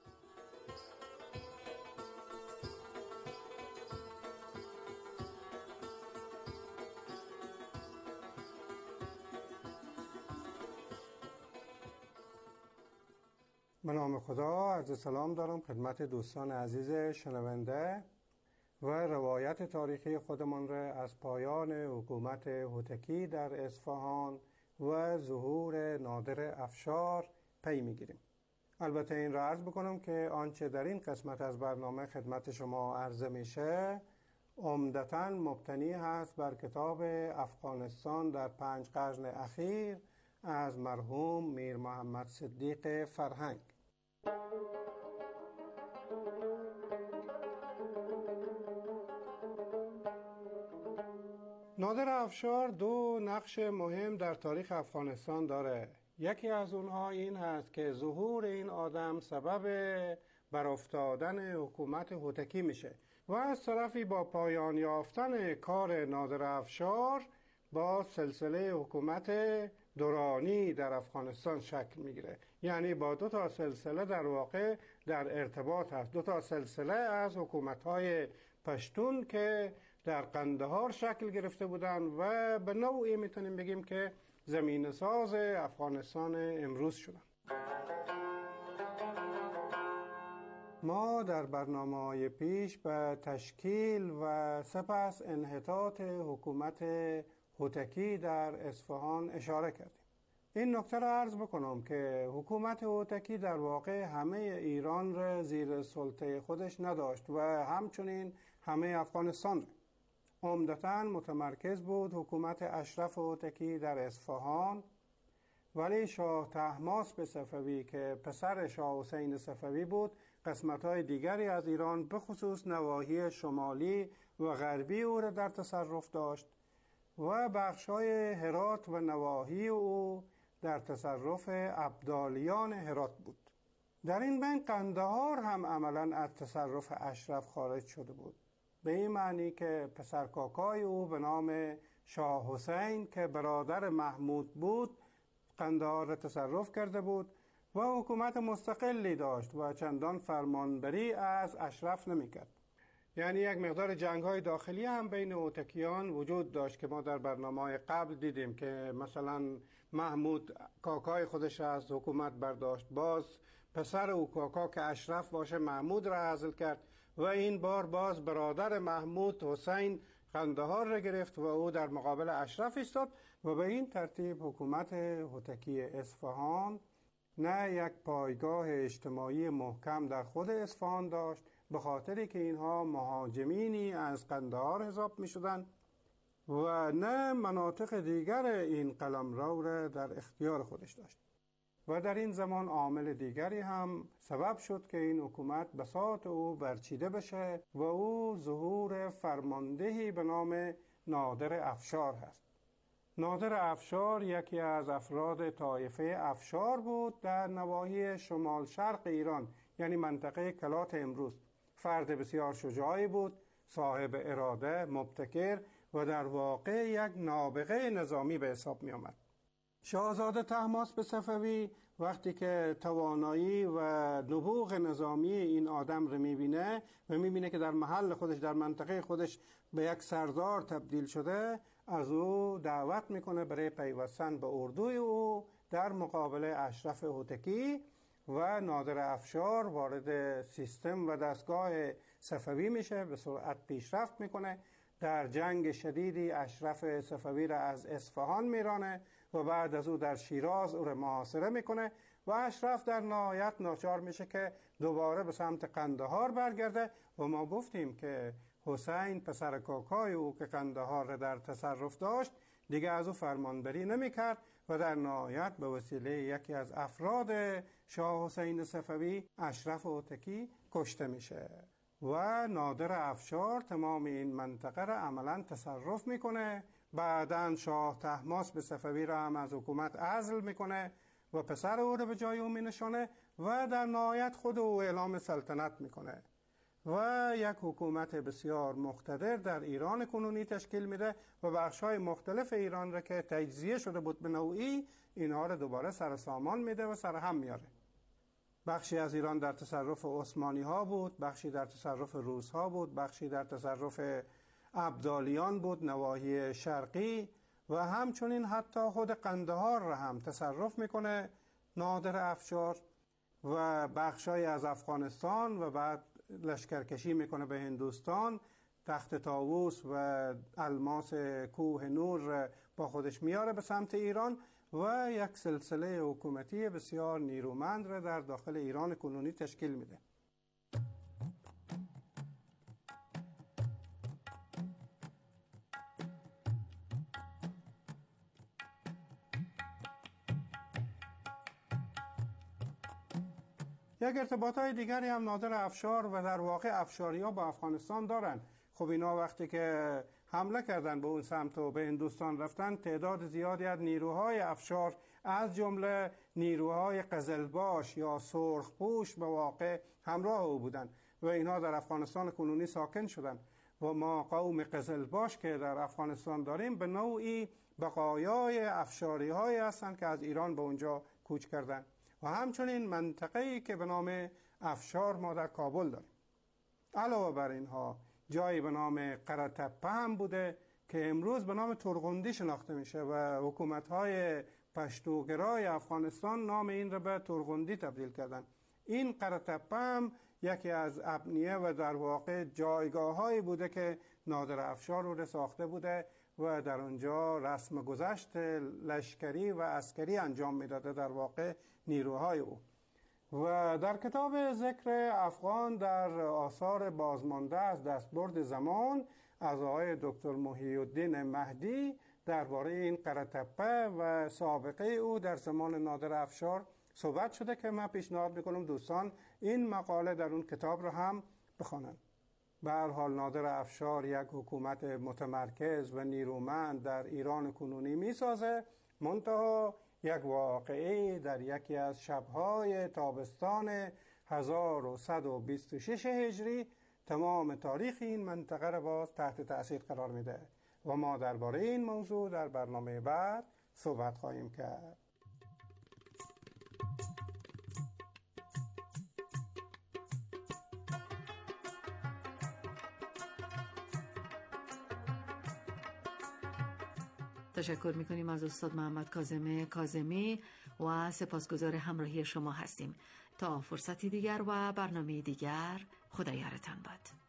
به نام خدا عرض سلام دارم خدمت دوستان عزیز شنونده و روایت تاریخی خودمان را از پایان حکومت هوتکی در اصفهان و ظهور نادر افشار پی میگیریم. البته این را عرض بکنم که آنچه در این قسمت از برنامه خدمت شما عرضه میشه عمدتاً مبتنی هست بر کتاب افغانستان در 5 قرن اخیر از مرحوم میر محمد صدیق فرهنگ. نادر افشار 2 نقش مهم در تاریخ افغانستان داره. یکی از اونها این هست که ظهور این آدم سبب برافتادن حکومت هوتکی میشه و از طرفی با پایان یافتن کار نادر افشار با سلسله حکومت دورانی در افغانستان شکل میگیره. یعنی با 2 تا سلسله در واقع در ارتباط هست. 2 تا سلسله از حکومت‌های پشتون که در قندهار شکل گرفته بودن و به نوعی میتونیم بگیم که زمین ساز افغانستان امروز شدن. ما در برنامه‌های پیش به تشکیل و سپس انحطاط حکومت هوتکی در اصفهان اشاره کردیم. این نکته را عرض بکنم که حکومت هوتکی در واقع همه ایران را زیر سلطه خودش نداشت و همچنین همه افغانستان را. عمدتاً متمرکز بود حکومت اشرف هوتکی در اصفهان، ولی شاه طهماسب صفوی که پسر شاه حسین صفوی بود قسمت‌های دیگری از ایران به خصوص نواحی شمالی و غربی او را در تصرف داشت و بخش‌های هرات و نواحی او در تصرف ابدالیان هرات بود. در این بین قندهار هم عملاً از تصرف اشرف خارج شده بود، به این معنی که پسرکاکای او به نام شاه حسین که برادر محمود بود قندهار را تصرف کرده بود و حکومت مستقلی داشت و چندان فرمانبری از اشرف نمی‌کرد. یعنی یک مقدار جنگ‌های داخلی هم بین هوتکیان وجود داشت که ما در برنامه‌های قبل دیدیم که مثلا محمود کاکای خودش را از حکومت برداشت، باز پسر او کاکا که اشرف باشه محمود را عزل کرد و این بار باز برادر محمود حسین قندهار را گرفت و او در مقابل اشرف ایستاد و به این ترتیب حکومت هوتکی اصفهان نه یک پایگاه اجتماعی محکم در خود اصفهان داشت، به خاطری که اینها مهاجمینی از قندهار حساب می شدن و نه مناطق دیگر این قلمرو را در اختیار خودش داشت. و در این زمان عامل دیگری هم سبب شد که این حکومت بساط او برچیده بشه و او ظهور فرماندهی به نام نادر افشار هست. نادر افشار یکی از افراد طایفه افشار بود در نواحی شمال شرق ایران، یعنی منطقه کلات امروز. فرد بسیار شجاعی بود، صاحب اراده، مبتکر و در واقع یک نابغه نظامی به حساب می آمد. شاهزاده طهماسب صفوی وقتی که توانایی و نبوغ نظامی این آدم رو میبینه و میبینه که در محل خودش، در منطقه خودش به یک سردار تبدیل شده، از او دعوت میکنه برای پیوستن به اردوی او در مقابل اشرف هوتکی و نادر افشار وارد سیستم و دستگاه صفوی میشه، به سرعت پیشرفت میکنه. در جنگ شدیدی اشرف صفوی را از اصفهان میرانه و بعد از او در شیراز او را محاصره میکنه و اشرف در نهایت ناچار میشه که دوباره به سمت قندهار برگرده و ما گفتیم که حسین پسر کاکای او که قندهار را در تصرف داشت دیگه از او فرمانبری نمیکرد و در نهایت به وسیله یکی از افراد شاه حسین صفوی اشرف هوتکی کشته میشه و نادر افشار تمام این منطقه را عملا تصرف میکنه. بعداً شاه طهماسب صفوی را هم از حکومت عزل میکنه و پسر او را به جای او مینشانه و در نهایت خود او اعلام سلطنت میکنه و یک حکومت بسیار مقتدر در ایران کنونی تشکیل میده و بخش‌های مختلف ایران را که تجزیه شده بود به نوعی، اینها را دوباره سر سامان میده و سر هم میاره. بخشی از ایران در تصرف عثمانی ها بود، بخشی در تصرف روس ها بود، بخشی در تصرف ابدالیان بود، نواحی شرقی، و همچنین حتی خود قندهار را هم تصرف میکنه نادر افشار و بخشای از افغانستان و بعد لشکرکشی میکنه به هندوستان، تخت طاووس و الماس کوه نور با خودش میاره به سمت ایران و یک سلسله حکومتی بسیار نیرومند را در داخل ایران کنونی تشکیل میده. یک ارتباطات دیگری هم نادر افشار و در واقع افشاری‌ها با افغانستان دارن. خب اینا وقتی که حمله کردن به اون سمت و به هندوستان رفتن، تعداد زیادی از نیروهای افشار از جمله نیروهای قزلباش یا سرخپوش به واقع همراه او بودن و اینها در افغانستان کنونی ساکن شدن و ما قوم قزلباش که در افغانستان داریم به نوعی بقایای افشاری‌هایی هستند که از ایران به اونجا کوچ کردن و همچنین منطقه‌ای که به نام افشار ما در کابل داریم. علاوه بر اینها جایی به نام قره‌تپه هم بوده که امروز به نام ترغندی شناخته میشه و حکومت‌های پشتوگرای افغانستان نام این را به ترغندی تبدیل کردن. این قره‌تپه هم یکی از ابنیه و در واقع جایگاه‌هایی بوده که نادر افشار رو ساخته بوده و در آنجا رسم گذشت لشکری و عسکری انجام میداده در واقع نیروهای او. و در کتاب ذکر افغان در آثار بازمانده از دستبرد زمان از آقای دکتر محی الدین مهدی درباره این قره‌تپه و سابقه او در زمان نادر افشار صحبت شده که من پیشنهاد میکنم دوستان این مقاله در اون کتاب رو هم بخوانند. به هر حال نادر افشار یک حکومت متمرکز و نیرومند در ایران کنونی میسازه، منتها یک واقعه در یکی از شب‌های تابستان 1126 هجری تمام تاریخ این منطقه را باز تحت تأثیر قرار میده و ما درباره این موضوع در برنامه بعد صحبت خواهیم کرد. تشکر میکنیم از استاد محمد کاظم کاظمی و سپاسگزار همراهی شما هستیم. تا فرصتی دیگر و برنامه دیگر، خدا یارتان باد.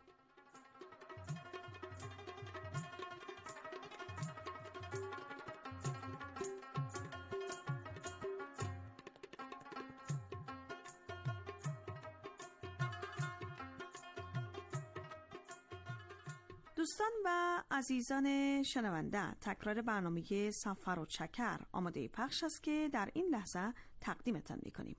دوستان و عزیزان شنونده، تکرار برنامه سفر و چکر آماده پخش است که در این لحظه تقدیمتان می‌کنیم.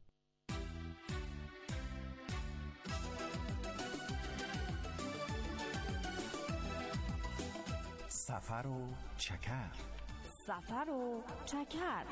سفر و چکر. سفر و چکر.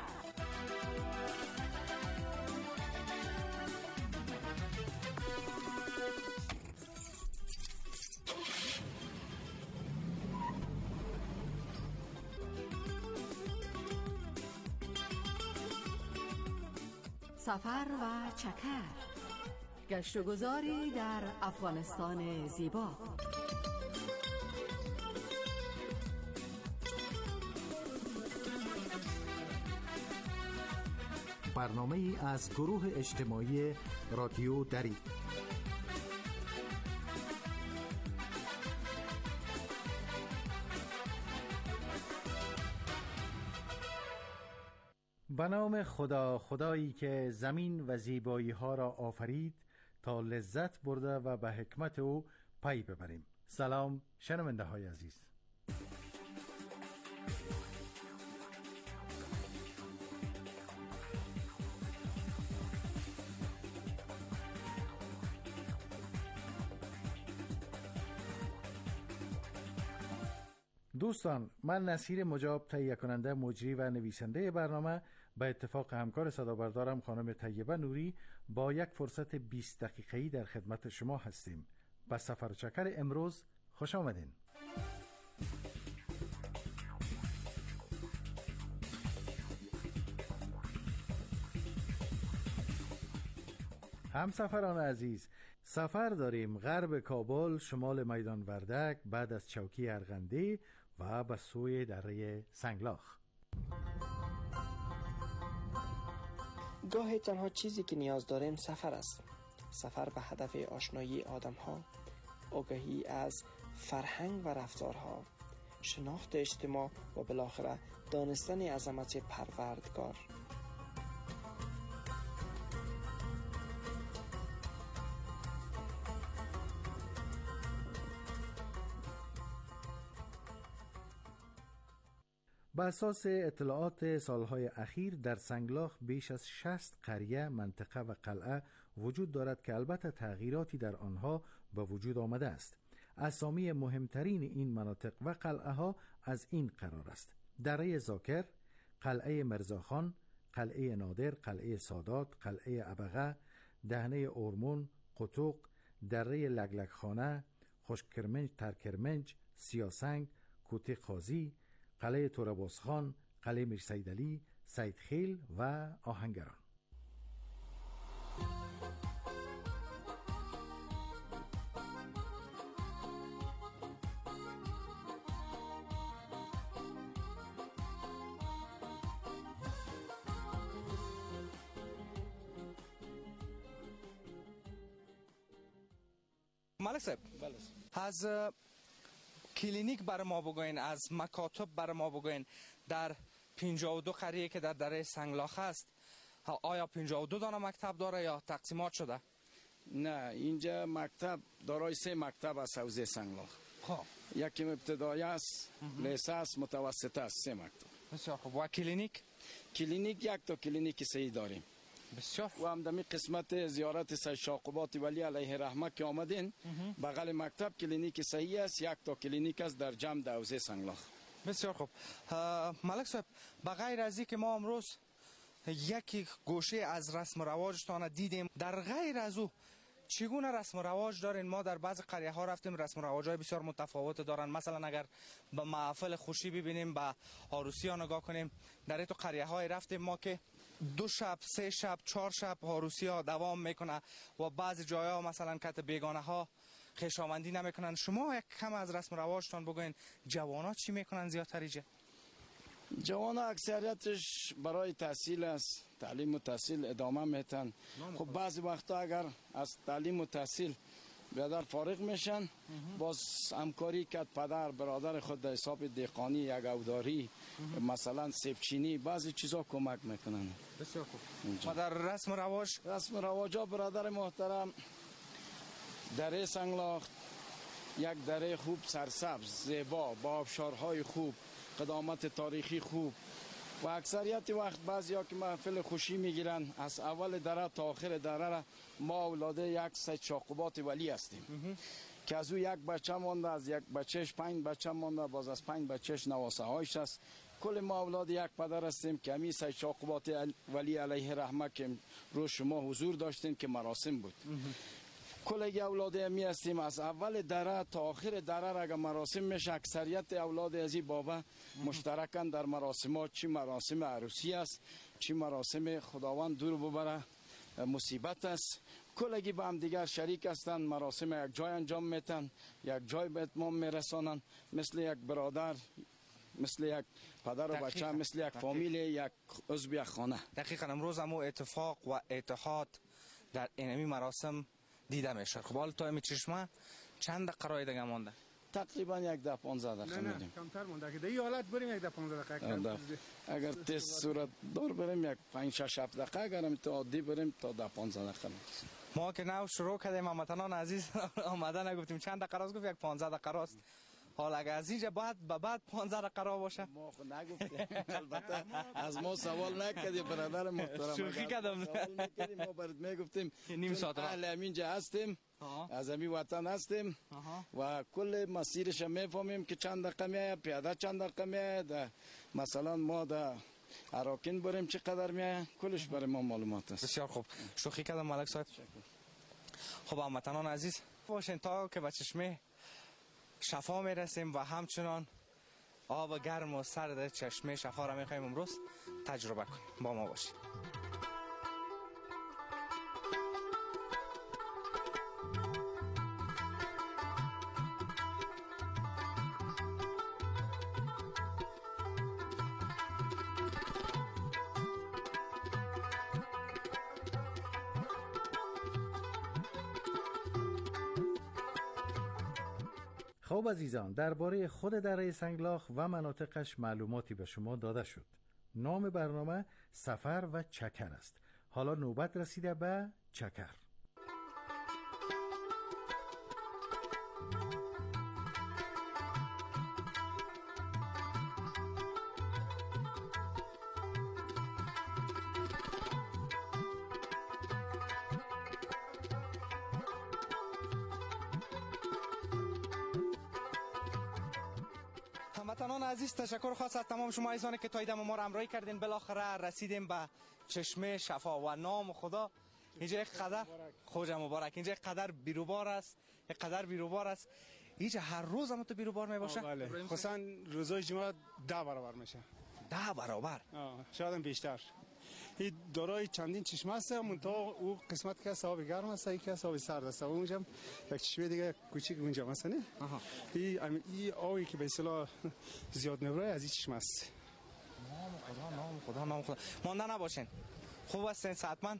سفر و چکر، گشت و گذاری در افغانستان زیبا. برنامه ای از گروه اجتماعی رادیو دری. به نام خدا، خدایی که زمین و زیبایی ها را آفرید تا لذت برده و به حکمت او پی ببریم. سلام شنونده های عزیز. دوستان، من نصیر مجاب، تهیه کننده، مجری و نویسنده برنامه، به اتفاق همکار صدابردارم خانم طیبه نوری با یک فرصت 20 دقیقه‌ای در خدمت شما هستیم. به سفر چکر امروز خوش آمدین. همسفران عزیز، سفر داریم غرب کابل، شمال میدان وردک، بعد از چوکی ارغندی و به سوی دره سنگلاخ. گاهی تنها چیزی که نیاز داریم سفر است. سفر به هدف آشنایی آدم‌ها، آگاهی از فرهنگ و رفتارها، شناخت اجتماع و بالاخره دانستن عظمت پروردگار. بر اساس اطلاعات سالهای اخیر در سنگلاخ بیش از 60 قریه، منطقه و قلعه وجود دارد که البته تغییراتی در آنها به وجود آمده است. اسامی مهمترین این مناطق و قلعه ها از این قرار است: دره زاکر، قلعه مرزاخان، قلعه نادر، قلعه سادات، قلعه ابغه، دهنه اورمون، قطوق، دره لگلگخانه، خوشکرمنج، ترکرمنج، سیاسنگ، کوته قاضی، قلعه توربازخان، قلعه میرسیدعلی، سیدخیل و آهنگران. ملک صاحب، از کلینیک برای ما بگوین، از مکاتب برای ما بگوین. در 52 قریه که در دره سنگلاخ است، آیا 52 دانه مکتب داره یا تقسیمات شده؟ نه، اینجا مکتب دارای 3 مکتب است حوزه سنگلاخ. خب یکی ابتدایی است، لیسه است، متوسطه است، 3 مکتب. بسیار خوب. و کلینیک؟ کلینیک یک تا کلینیک صحیح داریم. بسیار. و هم دمی قسمت زیارت سید شاقوبات ولی علیه رحمه که آمدین، بغل مکتب کلینیک صحیح است، یک تا کلینیک است در جمع حوزه سنگلاخ. بسیار خوب. ملک صاحب، بغیر از اینکه ما امروز یکی گوشه از رسم و رواجتان دیدیم، در غیر از او چگونه رسم و رواج دارین؟ ما در بعض قریه ها رفتیم، رسم و رواج های بسیار متفاوت دارن. مثلا اگر به محفل خوشی ببینیم، به عروسی ها نگاه کنیم، در این تو قریه های رفتیم ما که 2 شب، 3 شب، 4 شب عروسی ها دوام میکنه و بعضی جای ها مثلا کت بیگانه ها خویشاوندی نمیکنن. شما یک کم از رسم و رواجتان بگوین، جوانات چی میکنن زیادتر اینجا؟ جوان اکثریتش برای تحصیل است، تعلیم و تحصیل ادامه میتن. خب بعضی وقتا اگر از تعلیم و تحصیل برادر فارغ میشن، باز همکاری کرد پدر برادر خود در حساب دهقانی، یک اوداری، مثلا سیبچینی، بعضی چیزا کمک میکنن. بسیار خوب. و در رسم رواج ها برادر محترم، دره سنگلاخ یک دره خوب سرسبز زیبا با آبشارهای خوب، قدامت تاریخی خوب و اکثریت وقت بعضیا که محفل خوشی میگیرن از اول دره تا آخر دره را ما اولاده یک سید شاقوبات ولی هستیم که از او یک بچه مانده، از یک بچهش 5 بچه مانده، باز از 5 بچهش نواسه هایش است. کل ما اولاد یک پدر هستیم که همین سید شاقوبات ولی علیه رحمه که روز شما حضور داشتیم که مراسم بود. کل اولاد همی هستیم از اول دره تا آخر دره را اگر مراسم میشه، اکثریت اولاد از این بابا مشترکن در مراسمات، چی مراسم عروسی است، چی مراسم خداوند دور ببره مصیبت است، کلگی با هم دیگر شریک هستند، مراسم یک جای انجام میتن، یک جای به اتمام میرسانن، مثل یک برادر، مثل یک پدر و بچه، مثل یک فامیل، یک عضو یک خانه. دقیقاً امروز هم اتفاق و اتحاد در اینمی مراسم دیده میشه. خب حالا تا امی چشمه چند دقیقه دیگه مونده؟ تقریبا 10-15 دقیقه میدیم. کمتر مونده که در این حالت بریم 10-15 دقیقه. اگر تست صورت دار بریم 5-6 دقیقه، اگر هم تا عادی بریم تا 10-15 دقیقه. ما که نو شروع کردیم هموطنان عزیز آمدن نگفتیم چند دقیقه راست، گفت 15 دقیقه راست. حالا اگر از اینجا بعد 15 دقیقه را باشه ما خود نگفتیم. البته از ما سوال نکردی برادر محترم، شوخی کردم. سوال میکردیم ما برات میگفتیم نیم ساعت اهل همینجا هستیم، از همین وطن هستیم و کل مسیرش میفهمیم که چند دقیقه میایه، پیاده چند دقیقه میایه، مثلا ما در اراکین بریم چقدر میایه، کلش برای ما معلومات است. بسیار خوب، شوخی کردم ملک صاحب. خب هموطنان عزیز باشین تا که به چشمه شفا میرسیم و همچنان آب گرم و سرد چشمه شفا را میخوایم امروز تجربه کنیم. با ما باشید. خب عزیزان، درباره خود دره سنگلاخ و مناطقش معلوماتی به شما داده شد. نام برنامه سفر و چکر است. حالا نوبت رسیده به چکر. هموطنان عزیز، تشکر خاص از تمام شما عزیزانی که تا ایدم ما را همراهی کردین. بالاخره رسیدیم به چشمه شفا و نام خدا. اینجا یک قدر خوج مبارک، اینجا یک قدر بیروبار است، یک قدر بیروبار است. اینجا هر روز هم تو بیروبار می باشه؟ بله، خصوصا روزای جمعه 10 برابر میشه. 10 برابر؟ شاید هم بیشتر. این دارای چندین چشمه است، منتها او قسمت که آب گرم است، این که آب سرد است. اونجا یک چشمه دیگه کوچیک اونجا مثلا این آبی که به اصطلاح زیاد نبره از این چشمه است. نام خدا مانده نباشین. خوب هستین صحتمند؟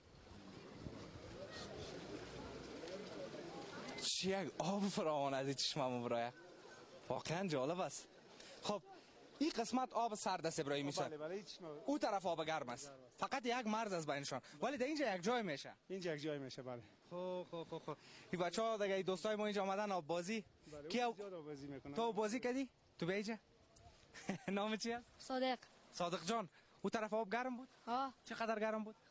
چی یک آب فراوان از این چشمه مبرایه، واقعا جالب است. خب این قسمت آب سرد است ابراهیمی صاحب. بله او طرف آب گرم است. فقط یک مرز از بینشان، ولی در اینجا یک جای میشه. اینجا یک جای میشه. بله. خب این بچه‌ها دیگه دوستای ما اینجا آمدن آب بازی. کی آب بازی میکنن؟ تو بازی کردی؟ تو بیجا؟ نام چی است؟ صادق جان. او طرف آب گرم بود؟ چقدر گرم بود؟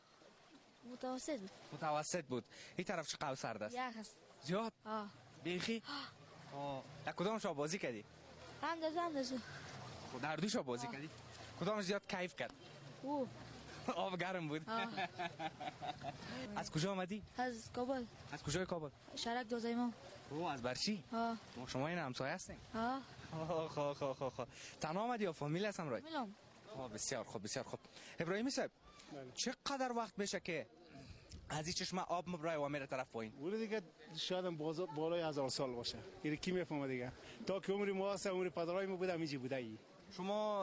متوسط بود. این طرف چقدر سرد است؟ یک است. زیاد؟ بیخی؟ در کدامش آب بازی کردی؟ اندازه. در دوش آب بازی کردی؟ کدامش زیاد کیف کرد؟ آب گرم بود. از کجا آمدی؟ از کابل. از کجای کابل؟ شرک دوزایمان. از برچی؟ ما شما این همسایه هستین؟ خب تنها آمدی یا فامیل هستم رای؟ فامیلم. بسیار خوب. ابراهیمی صاحب چقدر وقت میشه که از این چشمه آب مبرای و میره طرف پایین؟ اون دیگه شاید بالای 1000 سال باشه. این کی میفهمه دیگه. تا که عمر ما هست، عمر پدرای ما بوده، همیشه بوده. شما